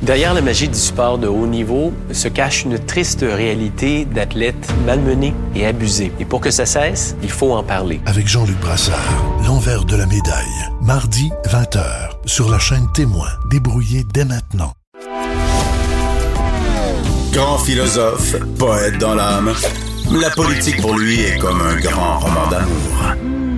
Derrière la magie du sport de haut niveau se cache une triste réalité d'athlètes malmenés et abusés. Et pour que ça cesse, il faut en parler. Avec Jean-Luc Brassard, l'envers de la médaille. Mardi, 20h, sur la chaîne Témoin. Débrouillez dès maintenant. Grand philosophe, poète dans l'âme, la politique pour lui est comme un grand roman d'amour.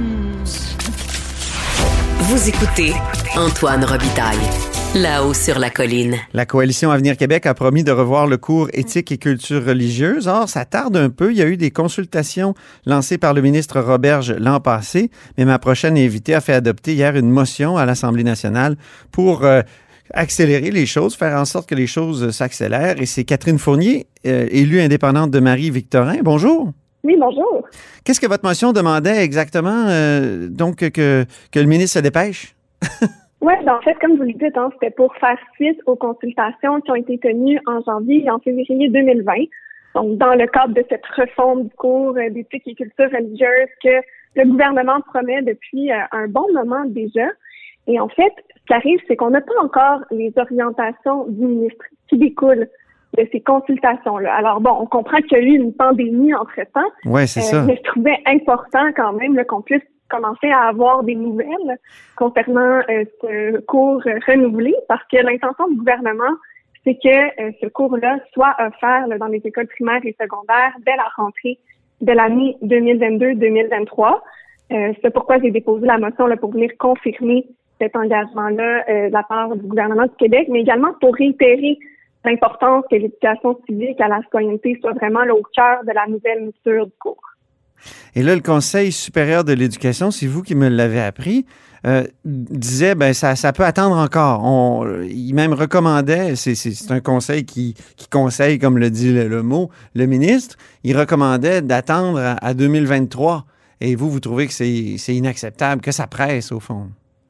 Vous écoutez Antoine Robitaille. Là-haut sur la colline. La Coalition Avenir Québec a promis de revoir le cours éthique et culture religieuse. Or, ça tarde un peu. Il y a eu des consultations lancées par le ministre Roberge l'an passé, mais ma prochaine invitée a fait adopter hier une motion à l'Assemblée nationale pour accélérer les choses, faire en sorte que les choses s'accélèrent. Et c'est Catherine Fournier, élue indépendante de Marie-Victorin. Bonjour. Oui, bonjour. Qu'est-ce que votre motion demandait exactement, donc, que le ministre se dépêche? Oui, en fait, comme vous le dites, c'était pour faire suite aux consultations qui ont été tenues en janvier et en février 2020. Donc, dans le cadre de cette refonte du cours d'éthique et culture religieuse que le gouvernement promet depuis un bon moment déjà. Et en fait, ce qui arrive, c'est qu'on n'a pas encore les orientations du ministre qui découlent de ces consultations-là. Alors bon, on comprend qu'il y a eu une pandémie entre-temps. Oui, c'est ça. Mais je trouvais important quand même qu'on puisse commencer à avoir des nouvelles concernant ce cours renouvelé parce que l'intention du gouvernement, c'est que ce cours-là soit offert dans les écoles primaires et secondaires dès la rentrée de l'année 2022-2023. C'est pourquoi j'ai déposé la motion pour venir confirmer cet engagement-là de la part du gouvernement du Québec, mais également pour réitérer l'importance que l'éducation civique à la citoyenneté soit vraiment au cœur de la nouvelle mouture du cours. Et là, le Conseil supérieur de l'éducation, c'est vous qui me l'avez appris, disait ça peut attendre encore. Il même recommandait, c'est un conseil qui conseille, comme le dit le mot, le ministre, il recommandait d'attendre à 2023. Et vous trouvez que c'est inacceptable, que ça presse au fond?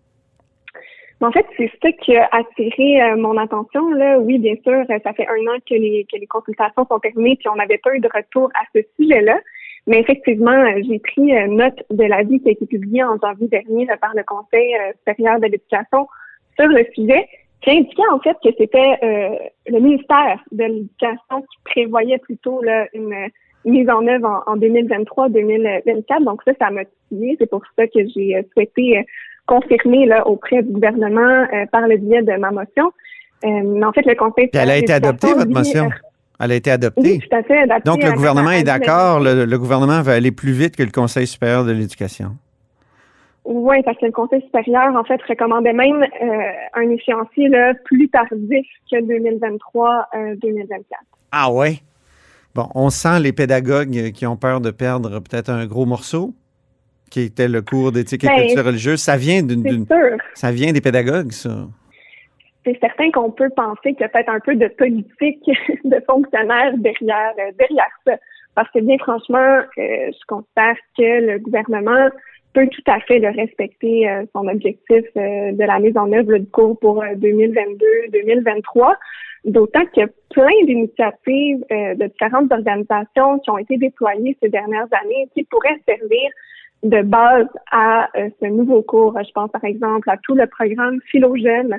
En fait, c'est ça qui a attiré mon attention. Là. Oui, bien sûr, ça fait 1 an que les consultations sont terminées puis on n'avait pas eu de retour à ce sujet-là. Mais effectivement, j'ai pris note de l'avis qui a été publié en janvier dernier par le Conseil supérieur de l'éducation sur le sujet, qui indiquait en fait que c'était le ministère de l'Éducation qui prévoyait plutôt une mise en œuvre en 2023-2024. Donc ça m'a titillé. C'est pour ça que j'ai souhaité confirmer auprès du gouvernement par le biais de ma motion. En fait, le Conseil supérieur elle a été adoptée, votre motion? Elle a été adoptée. Oui, tout à fait. Adoptée. Donc, le gouvernement est d'accord. Le gouvernement veut aller plus vite que le Conseil supérieur de l'éducation. Oui, parce que le Conseil supérieur, en fait, recommandait même un échéancier plus tardif que 2023-2024. Ah ouais? Bon, on sent les pédagogues qui ont peur de perdre peut-être un gros morceau, qui était le cours d'éthique et culture religieuse. Ça vient ça vient des pédagogues, ça. C'est certain qu'on peut penser qu'il y a peut-être un peu de politique de fonctionnaires derrière ça. Parce que bien franchement, je considère que le gouvernement peut tout à fait respecter son objectif de la mise en œuvre du cours pour 2022-2023. D'autant qu'il y a plein d'initiatives de différentes organisations qui ont été déployées ces dernières années qui pourraient servir de base à ce nouveau cours. Je pense par exemple à tout le programme Philo-Jeunes,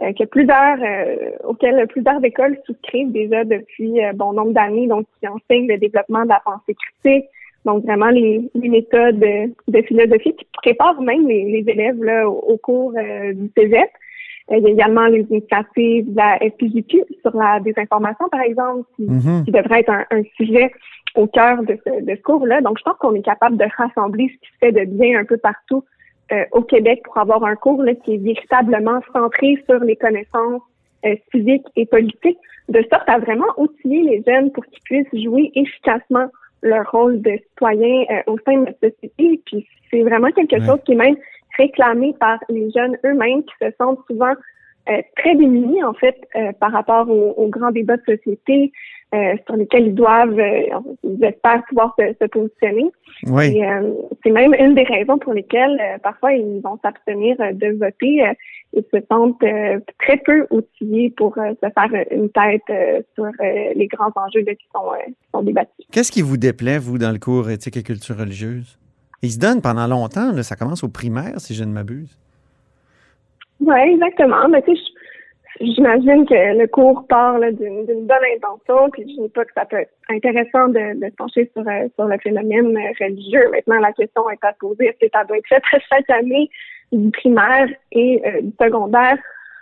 auquel plusieurs écoles souscrivent déjà depuis bon nombre d'années, donc qui enseignent le développement de la pensée critique, donc vraiment les méthodes de philosophie qui préparent même les élèves au cours du cégep. Il y a également les initiatives de la FPJQ sur la désinformation, par exemple, qui devrait être un sujet au cœur de ce cours-là. Donc, je pense qu'on est capable de rassembler ce qui se fait de bien un peu partout au Québec pour avoir un cours qui est véritablement centré sur les connaissances civiques et politiques, de sorte à vraiment outiller les jeunes pour qu'ils puissent jouer efficacement leur rôle de citoyen au sein de notre société. Puis c'est vraiment quelque chose qui est même réclamé par les jeunes eux-mêmes qui se sentent souvent très démunis, en fait, par rapport aux grands débats de société sur lesquels ils espèrent pouvoir se positionner. Oui. Et, c'est même une des raisons pour lesquelles parfois ils vont s'abstenir de voter. Ils se sentent très peu outillés pour se faire une tête sur les grands enjeux qui sont débattus. Qu'est-ce qui vous déplaît, vous, dans le cours éthique et culture religieuse? Il se donne pendant longtemps, là, ça commence au primaire, si je ne m'abuse. Oui, exactement. Mais tu sais, j'imagine que le cours part là, d'une bonne intention, puis je dis pas que ça peut être intéressant de se pencher sur le phénomène religieux. Maintenant, la question est à se poser, est-ce que ça doit être fait chaque année du primaire et du secondaire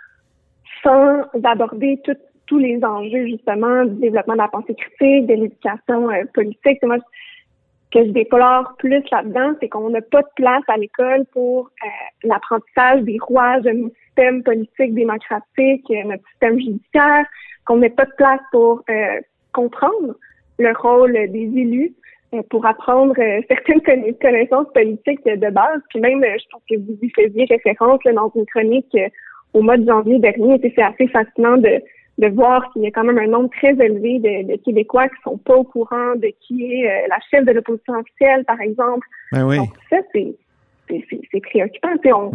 sans aborder tous les enjeux, justement, du développement de la pensée critique, de l'éducation politique. Moi, ce que je déplore plus là-dedans, c'est qu'on n'a pas de place à l'école pour l'apprentissage des rouages de nos systèmes politiques démocratiques, notre système judiciaire, qu'on n'a pas de place pour comprendre le rôle des élus, pour apprendre certaines connaissances politiques de base. Puis même, je pense que vous y faisiez référence là, dans une chronique au mois de janvier dernier, et c'est assez fascinant de voir qu'il y a quand même un nombre très élevé de Québécois qui sont pas au courant de qui est la chef de l'opposition officielle, par exemple. Ben oui. Donc ça, c'est préoccupant.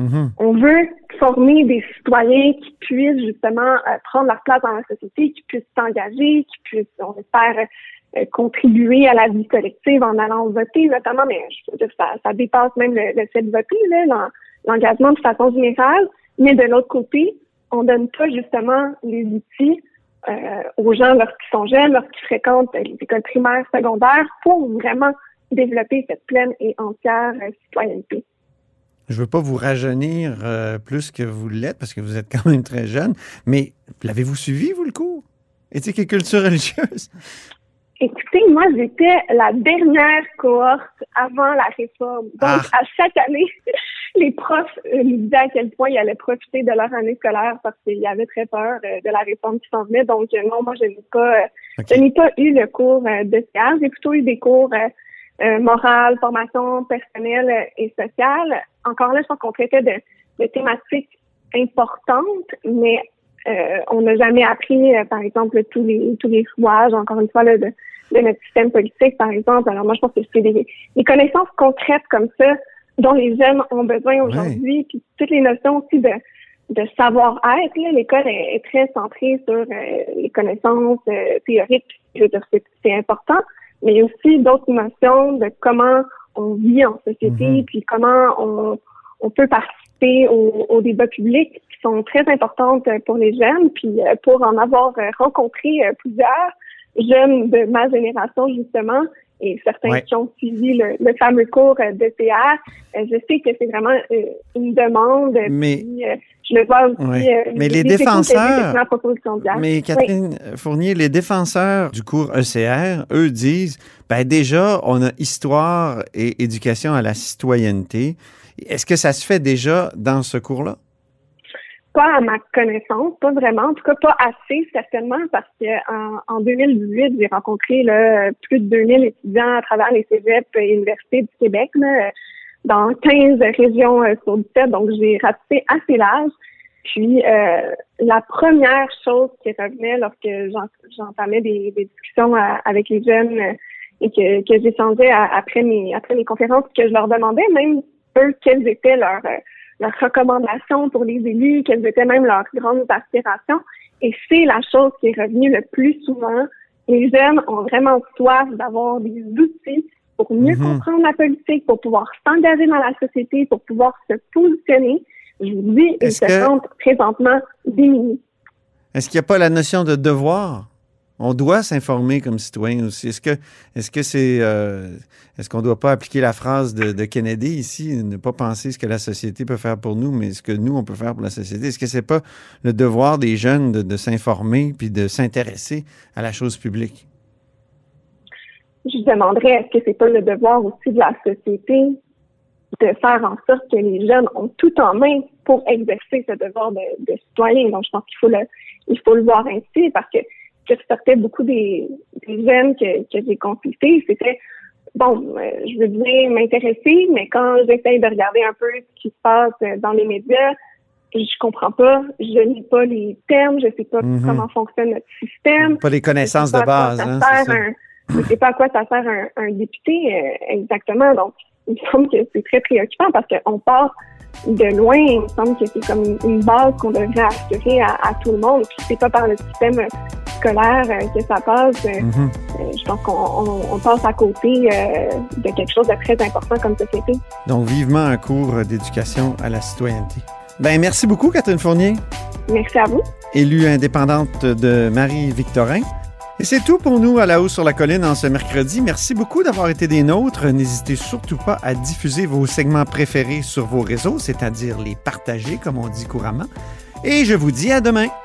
On veut former des citoyens qui puissent justement prendre leur place dans la société, qui puissent s'engager, qui puissent, on espère, contribuer à la vie collective en allant voter, notamment, mais je veux dire, ça dépasse même le fait de voter, là, l'engagement de façon générale. Mais de l'autre côté, on donne pas justement les outils aux gens lorsqu'ils sont jeunes, lorsqu'ils fréquentent les écoles primaires, secondaires, pour vraiment développer cette pleine et entière citoyenneté. Je veux pas vous rajeunir plus que vous l'êtes, parce que vous êtes quand même très jeune, mais l'avez-vous suivi, vous, le cours? Éthique et culture religieuse? Écoutez, moi, j'étais la dernière cohorte avant la réforme. Donc, à chaque année, les profs nous disaient à quel point ils allaient profiter de leur année scolaire parce qu'ils avaient très peur de la réforme qui s'en venait. Donc, non, moi, je n'ai pas eu le cours de CA. J'ai plutôt eu des cours morale, formation personnelle et sociale. Encore là, je pense qu'on traitait de thématiques importantes, mais on n'a jamais appris, par exemple, tous les rouages, encore une fois, là, de notre système politique, par exemple. Alors moi, je pense que c'est des connaissances concrètes comme ça dont les jeunes ont besoin aujourd'hui, ouais. Puis toutes les notions aussi de savoir-être. Là, l'école est très centrée sur les connaissances théoriques. Je veux dire, c'est important, mais il y a aussi d'autres notions de comment on vit en société, puis comment on peut participer au débat public, qui sont très importantes pour les jeunes. Puis pour en avoir rencontré plusieurs jeunes de ma génération, justement, et certains qui ont suivi le fameux cours de CR, je sais que c'est vraiment une demande. Mais, puis, je le vois aussi. Mais les défenseurs, mais Catherine Fournier, les défenseurs du cours ECR, eux disent, déjà, on a histoire et éducation à la citoyenneté. Est-ce que ça se fait déjà dans ce cours-là? Pas à ma connaissance, pas vraiment. En tout cas, pas assez, certainement, parce que en 2018, j'ai rencontré plus de 2000 étudiants à travers les cégeps et universités du Québec, là, dans 15 régions sur 17, donc j'ai ratissé assez large. Puis, la première chose qui revenait lorsque j'entamais des discussions avec les jeunes et que j'échangeais après mes conférences, que je leur demandais même, eux, quelles étaient leurs recommandations pour les élus, quelles étaient même leurs grandes aspirations. Et c'est la chose qui est revenue le plus souvent. Les jeunes ont vraiment soif d'avoir des outils pour mieux comprendre la politique, pour pouvoir s'engager dans la société, pour pouvoir se positionner. Je vous dis, ils se sentent présentement démunis. Est-ce qu'il n'y a pas la notion de devoir? On doit s'informer comme citoyen aussi. Est-ce qu'on ne doit pas appliquer la phrase de Kennedy ici, ne pas penser ce que la société peut faire pour nous, mais ce que nous, on peut faire pour la société? Est-ce que c'est pas le devoir des jeunes de s'informer puis de s'intéresser à la chose publique? Je demanderais, est-ce que c'est pas le devoir aussi de la société de faire en sorte que les jeunes ont tout en main pour exercer ce devoir de citoyen? Donc, je pense qu'il faut le voir ainsi, parce que ce qui ressortait beaucoup des jeunes que j'ai consultés, c'était je veux bien m'intéresser, mais quand j'essaye de regarder un peu ce qui se passe dans les médias, je comprends pas, je lis pas les termes, je sais pas comment fonctionne notre système. Pas les connaissances de base, je sais pas à quoi ça sert un député exactement. Donc, il me semble que c'est très préoccupant parce qu'on part de loin. Il me semble que c'est comme une base qu'on devrait assurer à tout le monde. Puis c'est pas par le système scolaire que ça passe. Je pense qu'on passe à côté de quelque chose de très important comme société. Donc, vivement un cours d'éducation à la citoyenneté. Merci beaucoup, Catherine Fournier. Merci à vous. Élue indépendante de Marie-Victorin. Et c'est tout pour nous à La Haut sur la Colline en ce mercredi. Merci beaucoup d'avoir été des nôtres. N'hésitez surtout pas à diffuser vos segments préférés sur vos réseaux, c'est-à-dire les partager, comme on dit couramment. Et je vous dis à demain.